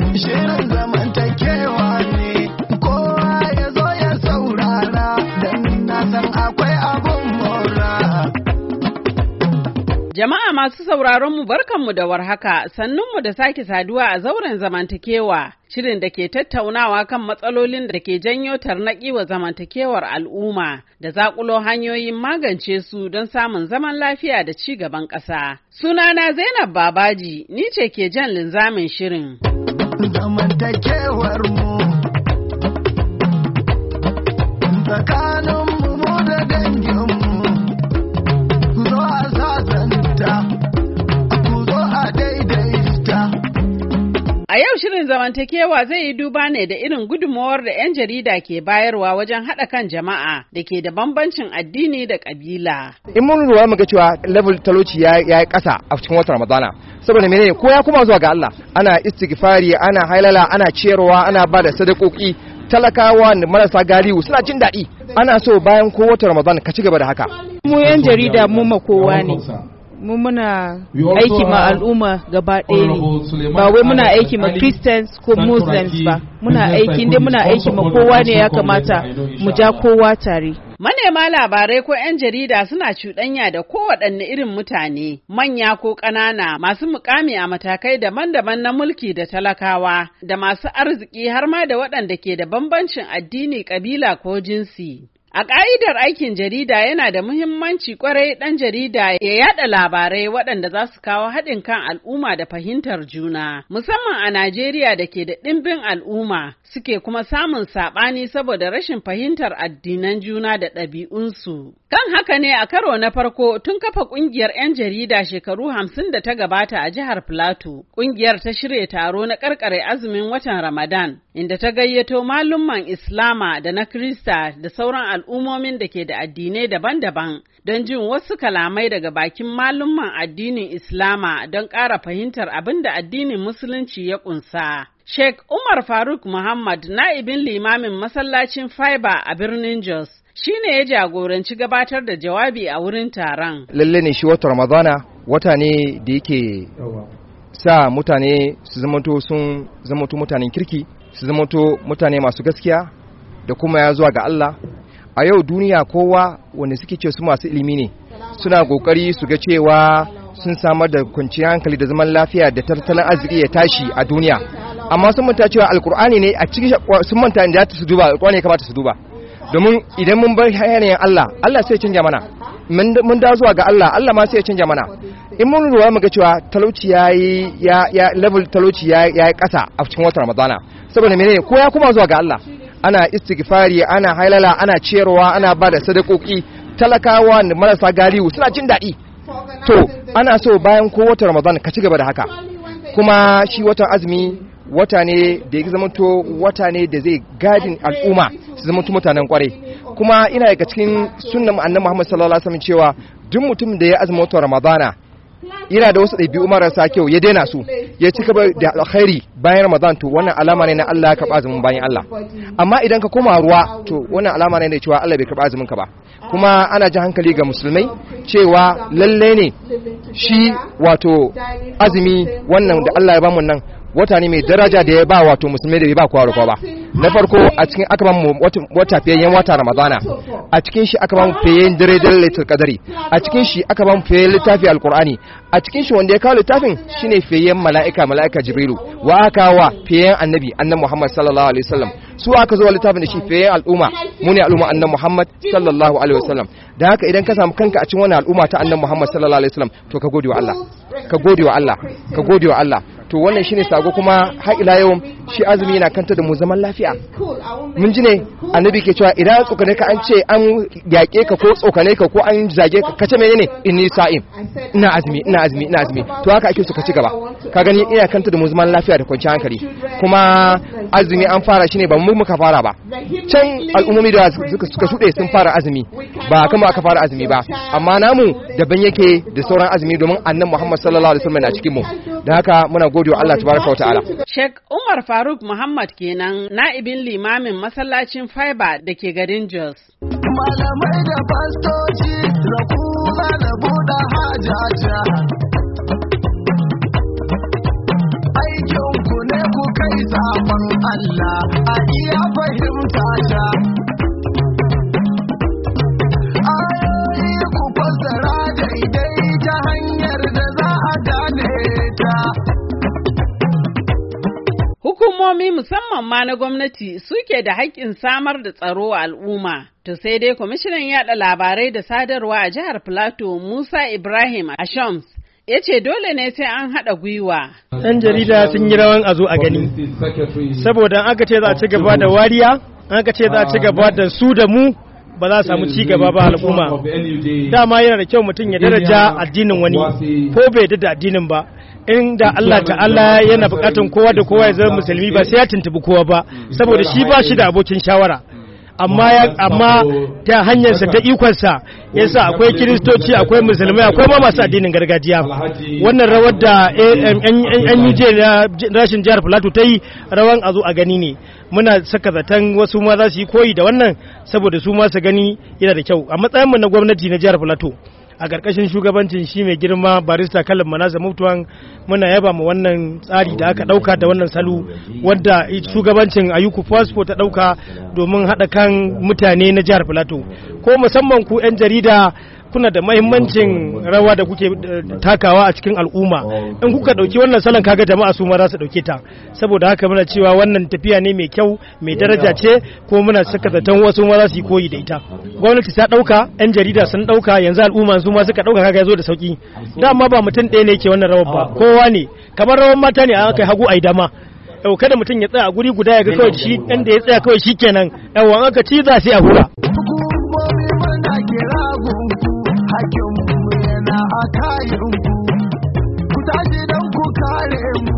Shirin zamantakewa ne, kowa ya zo ya saurara, don na san akwai abun mora. Jama'a masu sauraron mu barkanmu da warhaka, sannunmu da sake saduwa a zauren zamantakewa, shirin da ke tattaunawa kan matsalolin da ke janyo tarnaƙi wa zamantakewar al'umma da zaƙulo hanyoyin magance su don samun zaman lafiya da ci gaban ƙasa. Sunana Zainab Babaji, ni ce ke jan linzamin shirin. Zamantakewar mu tsakanin mu da dangin mu, ku zo a sasanta, ku zo a daidaita. A yau shirin zamantakewa zai yi duba ne da irin gudunmawar da 'yan jarida ke bayarwa wajen haɗa kan jama'a da ke da bambancin addini da ƙabila. In mun lura muga cewa level talauci ya yi ƙasa a cikin watan Ramadana. Saboda menene ko ya kuma zuwa ga Allah, ana istighfari, ana hailala, ana ciyarwa, ana ba da sadakoki, talakawa da marasa galihu suna jin daɗi. Ana so bayan ko watan Ramadana ka ci gaba da haka. Mu 'yan jarida mu makowa ne. Mu muna aiki ma al'umma gaba ɗaya ne, ba wai muna aiki ma Christians ko Muslims ba, muna aiki inda muna aiki ma kowa ne, ya kamata mu ja kowa tare. Manema labarai ko 'yan jarida suna cuɗanya da kowaɗanne irin mutane, manya ko ƙanana, masu mukami a matakai daban-daban na mulki da talakawa, da masu arziki har ma da waɗanda ke da bambancin addini, ƙabila ko jinsi. A ƙa'idar aikin jarida yana da muhimmanci ƙwarai ɗan jarida ya yaɗa labarai waɗanda za su kawo haɗin kan al'umma da fahimtar juna, musamman a Najeriya da ke da ɗimbin al'umma suke kuma samun saɓani saboda rashin fahimtar addinan juna da ɗabi'unsu. Kan haka ne a karo na farko tun kafa ƙungiyar 'yan jarida shekaru 50 da ta gabata a jihar Filato, ƙungiyar ta shirya taro na ƙarƙare azumin watan Ramadan, inda ta gayyato malumman Islama da na Kirista da sauran al'ummomin da ke da addinai daban-daban don jin wasu kalamai daga bakin malumman addinin Islama don ƙara fahimtar abin da addinin Musulunci ya ƙunsa. Sheikh Umar Faruk Muhammad, na'ibin limamin masallacin Fiber a birnin Jos, shi ne ya jagoranci gabatar da jawabi a wurin taron. Lalle ne shi watan Ramadana wata ne da yake sa mutane su zamanto mutanen kirki, su zamanto mutane masu gaskiya da kuma ya zuwa ga Allah. A yau duniya kowa wanda suke ce su masu ilimi ne suna kokari su ga cewa sun samar da kwanciyar hankali da zaman lafiya da tattalin arziki ya tashi a duniya, amma sun manta cewa alkur'ani ne a cikin sun manta inda su duba alkur'ani ya kamata su duba, domin idan mun bar yanayin Allah sai ya canja mana, mun da zuwa ga Allah ma sai ya canja mana. In mun lura muga cewa talauci level talauci ya yi ƙasa a cikin watan Ramadana. Saboda menene ko ya kuma zuwa ga Allah, ana istighfari, ana hailala, ana ciyarwa, ana ba da sadakoki, talakawa da marasa galihu suna jin daɗi. To ana so bayan ko watan Ramadan ka ci gaba da haka. Kuma shi watan azumi wata ne da ya zamanto wata ne da zai gadin al'umma su zamanto mutanen kwarai. Kuma ina daga cikin sunnan annabi Muhammad sallallahu alaihi wasallam cewa duk mutum da ya azumi watan Ramadana yana da wasu ɗabi'u marasa kyau ya daina su, ya ci gaba da alkhairi bayan Ramadan, to wannan alama ne na Allah ya karɓa azumin bayan Allah. Amma idan ka koma ruwa, to wannan alama ne da cewa Allah bai karɓa azumin ka ba. Kuma ana jin hankali ga musulmai cewa lalle ne shi wato azumi wannan da Allah ya bamu nan wata ne mai daraja da ya ba wato musulmai da bai ba kowa da kowa ba. Na farko a cikin aka ba mu wata fiyayyen wata Ramadana, a cikin shi aka ba mu fiyayyen dare da lailatul qadari, a cikin shi aka ba mu fiyayyen littafi alqur'ani, a cikin shi wanda ya kawo littafin shine fiyayyen mala'ika Jibrilu, wa aka wa fiyayyen annabi Muhammad sallallahu alaihi wasallam. Su aka zo littafin da shi fiyayyen al'umma, mu ne al'umma annabi Muhammad sallallahu alaihi wasallam. Da haka idan ka samu kanka a cikin wannan al'umma ta annabi Muhammad sallallahu alaihi wasallam, to ka gode wa Allah, ka gode wa Allah, ka gode wa Allah. To wannan shine sako, kuma har ila yau shi azumi yana kanta da mu zaman lafiya. Mun ji ne annabi ke cewa idan tsokane ka an ce an yaƙe ka ko tsokane ka ko an zage ka kace menene inni sa'im, ina azumi. To haka ake so ka ci gaba, ka gani ina kanta da mu zaman lafiya da kwanciyar hankali. Kuma azumi an fara shi ne ba mu muka fara ba, can al'ummomi da suka shuɗe sun fara azumi, ba kama aka fara azumi ba, amma namu daban yake da sauran azumi domin annabi Muhammad sallallahu alaihi wasallam na cikin mu. Da haka muna gode wa Allah tabaraka wa ta'ala. Sheikh Umar Faruk Muhammad kenan, na'ibin limamin masallacin Fiber da ke garin Jos. Malamai da fastoci da kuma da buɗe hajaja, aikin ku ne ku kai sabon Allah a iya fahimta ta. Ayoyi ku fassara daidai ta hanyar da za a gane ta. Hukumomi musamman ma na gwamnati suke da haƙƙin samar da tsaro a al'umma. To sai dai kwamishinan yaɗa labarai da sadarwa a jihar Plateau Musa Ibrahim Ashams ya ce dole ne sai an haɗa gwiwa. 'Yan jarida sun yi rawan a zo a gani, saboda aka ce za a ci gaba da wariya, aka ce za a ci gaba da su da mu ba za a samu ci gaba ba al'umma. Dama yana da kyau mutum ya daraja addinin wani ko bai da addinin ba. Inda Allah ta'ala yana bukatun kowa da kowa ya zama musulmi ba sai ya tuntubi kowa ba, saboda shi ba shi da abokin shawara. Amma ta hanyarsa ta ikonsa yasa akwai kiristoci, akwai musulmai, akwai ma masu addinin gargajiya. Wannan rawar da NUJ rashin jihar Plateau ta yi rawan a zo a gani ne. Muna saka zaton wasu ma za su yi koyi da wannan saboda su ma su gani yana da kyau. A matsayinmu na gwamnati na jihar Plateau, a ƙarƙashin shugabancin shi mai girma barista Kalam Manaza Mutuwan, muna yaba mu wannan tsari da aka ɗauka da wannan salo wanda shugabancin Ayuku Passport ta ɗauka domin haɗa kan mutane na jihar Plateau. Ko musamman ku 'yan jarida kuna da mahimmancin rawa da kuke takawa a cikin al'umma. In kuka ɗauki wannan salon kaga jama'a su ma za su ɗauke ta. Saboda haka muna cewa wannan tafiya ne mai kyau, mai daraja ce, ko muna saka zaton wasu ma za su yi koyi da ita. Gwamnati ta ɗauka, 'yan jarida sun ɗauka, yanzu al'umma su ma suka ɗauka kaga ya zo da sauki. Dama ba mutum ɗaya ne ke wannan rawar ba, kowa ne. Kamar rawar mata ne a aka hagu a dama. Yau kada mutum ya tsaya a guri guda ya ga kawai shi inda ya tsaya kawai shi kenan. Yau an aka ci za sai a hura. Hukumomi muna kira gunku, hakinmu yana a kayanku, ku tashi don ku kare mu.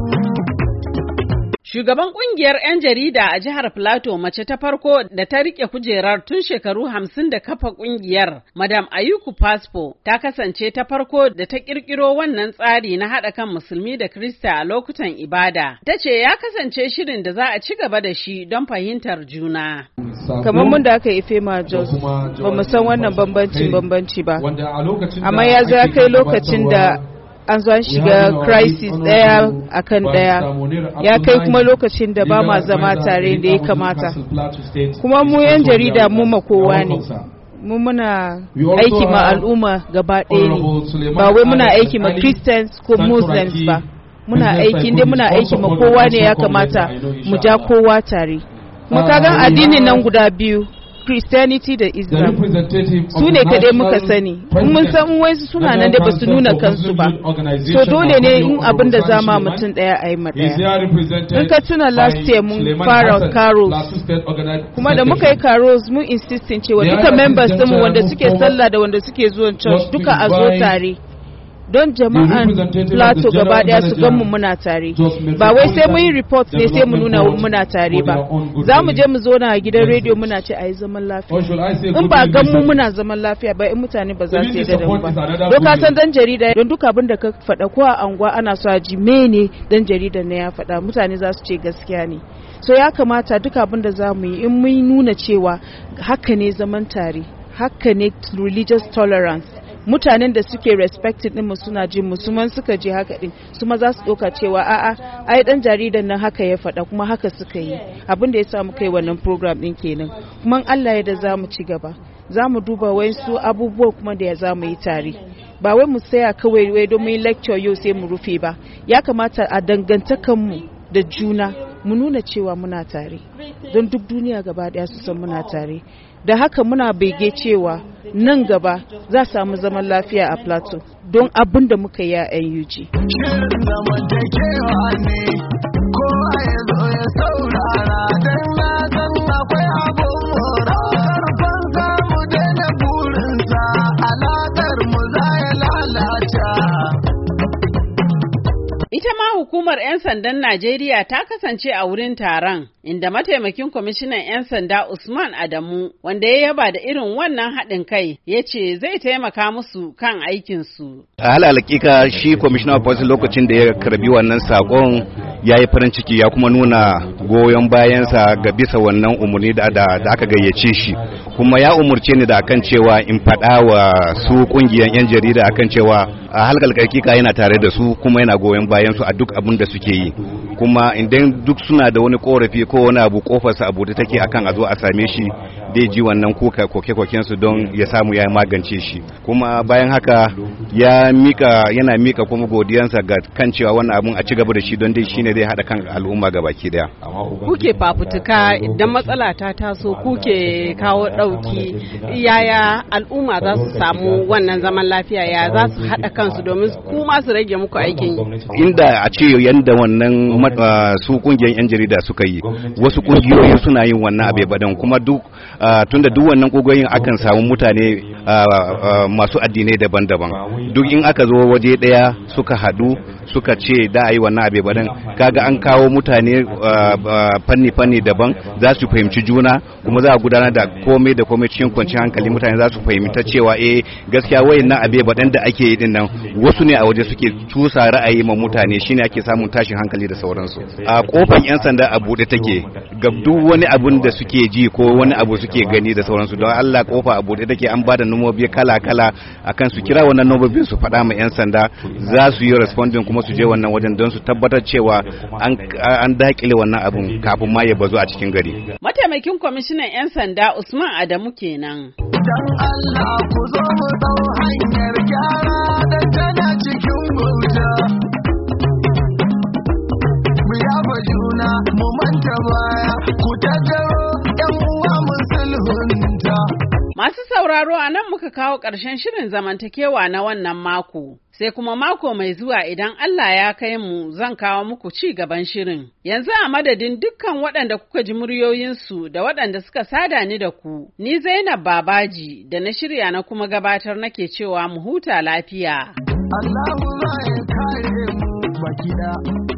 Shugaban kungiyar 'yan jarida a jihar Plateau mace ta farko da ta rike kujerar tun shekaru 50 da kafa kungiyar, Madam Ayuku Passport, ta kasance ta farko da ta kirkiro wannan tsari na haɗa kan musulmi da Kirista a lokutan ibada. Ta ce ya kasance shirin da za a ci gaba da shi don fahimtar juna. Kamar mun da aka yi Fema Jos, ba mu san wannan bambanci ba. Amma ya zo ya kai lokacin da an zo an shiga crisis ɗaya akan ɗaya, ya kai kuma lokacin da ba ma zama tare da ya kamata. Kuma mu 'yan jarida mu makowa ne, mu muna aiki ma al'umma gaba ɗaya ne, ba wai muna aiki ma Christians ko Muslims ba. Muna aiki ma kowa ne, ya kamata mu ja kowa tare. Kuma kagan addinin nan guda biyu, Christianity da Islam, su ne kaɗai muka sani. Mun san wasu suna nan da ba su nuna kansu ba, so dole ne in abin da zama mutum ɗaya a yi ɗaya. In ka tuna last year mun fara carols, kuma da muka yi carols mun insistin cewa duka members ɗinmu wanda suke sallah da wanda suke zuwa church duka a zo tare. Don jama'an Plateau gaba daya su gan mu muna tare, ba wai sai mun yi report ne sai mu nuna muna tare ba. Za mu je mu zo na gidan rediyo muna ce a yi zaman lafiya. In ba gan mu muna zaman lafiya ba, in mutane ba za su yi da mu ba. Don ka san dan jarida, don duka abin da ka faɗa ko a anguwa ana so a ji mene dan jarida ne ya faɗa, mutane za su ce gaskiya ne. So ya kamata duka abin da za mu yi in mun nuna cewa haka ne zaman tare, haka ne religious tolerance. Mutanen da suke respected din mu suna jin musulman suka je haka din su ma za su doka cewa a'a ai dan jaridan nan haka ya faɗa kuma haka suka yi. Abin da ya sa mu kai wannan program din kenan. Kuma Allah ya da za mu ci gaba, za mu duba wasu abubuwa kuma da ya za mu yi tare. Ba wai mu tsaya kawai wai don mu yi lecture yau sai mu rufe ba. Ya kamata a dangantakan mu da juna mu nuna cewa muna tare, don duk duniya gaba daya su san muna tare. Da haka muna bege cewa nan gaba za samu zaman lafiya a Plateau don abin da muka yi a NUG. Shirin zamantakewa ne, kowa ya zo ya saurara, don na san akwai abun mora. Karfan samu daina burinsa, alaƙar mu za ya lalata. Ita ma hukumar 'yan sandan Najeriya ta kasance a wurin taron. inda mataimakin kwamishinan 'yan sanda Usman Adamu, wanda ya yaba da irin wannan haɗin kai, ya ce zai taimaka musu kan aikinsu. A hakika shi kwamishinan of police lokacin da ya karbi wannan sakon ya yi farin ciki ya kuma nuna goyon bayansa ga bisa wannan umarni da aka gayyace shi, kuma ya umurce ni da akan cewa in faɗa wa su ƙungiyar 'yan jarida akan cewa a hakika yana tare da su kuma yana goyon bayan su a duk abin da suke yi, kuma idan duk suna da wani korafi ko wani abu kofarsa abu da take akan a zo a same shi dai ji wannan koke-koken su don ya samu ya magance shi. Kuma bayan haka yana mika kuma godiyansa ga kan cewa wannan abun a ci gaba da shi don dai shine zai hada kan al'umma gabaki daya. Kuke fafutuka idan matsala ta taso kuke kawo dauki, yaya al'umma za su samu wannan zaman lafiya, ya za su hada kansu domin kuma su rage muku aikin yi? Inda a ce yanda wannan su kungiyar 'yan jarida suka yi, wasu kungiyoyi suna yin wannan abe badan, kuma tunda duk wannan kungiyoyin akan samu mutane masu addinai daban-daban, duk in aka zo waje daya suka hadu suka ce da a yi wannan abe badan, kaga an kawo mutane fanni daban, za su fahimci juna kuma za a gudanar da komai cikin kwanciyar hankali. Mutane za su fahimta cewa gaskiya wayannan abe badan da ake yi din nan wasu ne a waje suke cusa ra'ayi ma mutane, shine ake samun tashin hankali da sauransu. A kofar 'yan sanda a bude take ga duk wani abun da suke ji ko wani abu suke gani da sauransu, don Allah kofa a bude take, an bada nomobi kala-kala akan su kira wannan nomobin su faɗa ma 'yan sanda, za su yi responding kuma su je wannan wajen don su tabbatar cewa an dakile wannan abun kafin ma ya bazu a cikin gari. Mataimakin kwamishinan 'yan sanda Usman Adamu kenan. Dan Allah ku zo mu dau hanyar gyara da tana cikin bauta. Mu yafa juna mu manta baya, ku tattaro 'yan uwa mu sulhunta. Masu sauraro, a nan muka kawo ƙarshen shirin zamantakewa na wannan mako. Sai kuma mako mai zuwa idan Allah ya kai mu zan kawo muku ci gaban shirin. Yanzu a madadin dukkan waɗanda kuka ji muryoyinsu da waɗanda suka sada ni da ku, ni Zainab Babaji da na shirya na kuma gabatar nake cewa mu huta lafiya. Allahu zai kare mu baki da.